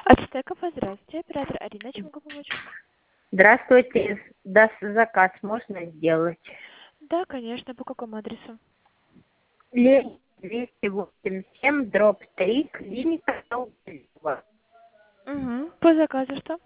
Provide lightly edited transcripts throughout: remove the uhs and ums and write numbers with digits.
Ацтеков, здравствуйте. Оператор Арина, чем могу помочь? Здравствуйте. Заказ можно сделать? Да, конечно. По какому адресу? Ленин 287, дробь 3, клиника Долгова. Угу. По заказу что?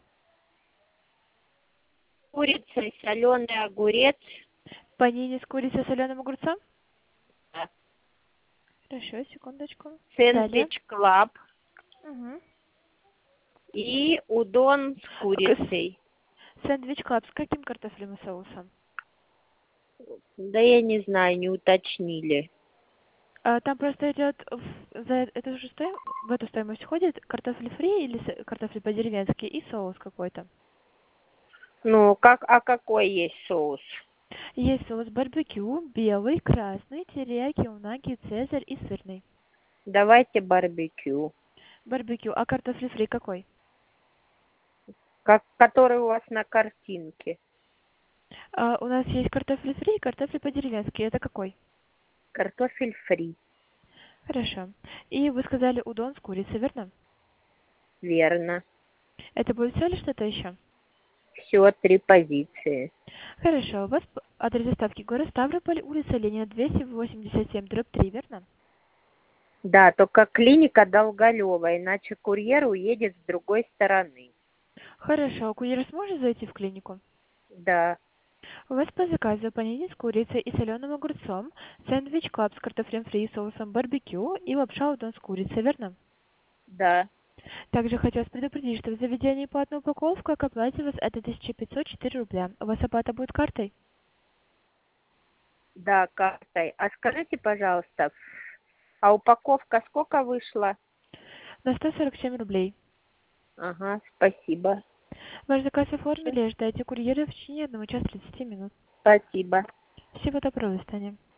Курица, соленый огурец, Панини с курицей, соленым огурцом? да. Хорошо, секундочку. Далее. Сэндвич клаб Угу. и удон с курицей. Сэндвич клаб с каким картофелем и соусом? Да я не знаю, не уточнили. Там просто идет за эту же в эту стоимость входит картофель фри или картофель по-деревенски и соус какой-то. Ну, какой есть соус? Есть соус барбекю, белый, красный, терияки, унаги, цезарь и сырный. Давайте барбекю. Барбекю. А картофель фри какой? Который у вас на картинке. У нас есть картофель фри и картофель по-деревенски. Это какой? Картофель фри. Хорошо. И вы сказали удон с курицей, верно? Верно. Это будет все или что-то еще? Все, 3 позиции. Хорошо. У вас адрес доставки город Ставрополь, улица Ленина, 287, дробь 3, верно? Да, только клиника Долголева, иначе курьер уедет с другой стороны. Хорошо. Курьер сможет зайти в клинику? Да, У вас по заказу панини с курицей и соленым огурцом, сэндвич клаб с картофелем фри и соусом барбекю и лапша удон с курицей, верно? да, Также хотелось предупредить, что в заведении платная упаковка, к оплате у вас это 1504 рубля. У вас оплата будет картой? да, картой. А скажите, пожалуйста, а упаковка сколько вышла? На 147 рублей. Ага, спасибо. Ваш заказ оформили, ждайте курьера в течение 1 часа 30 минут. Спасибо. Всего доброго, до свидания.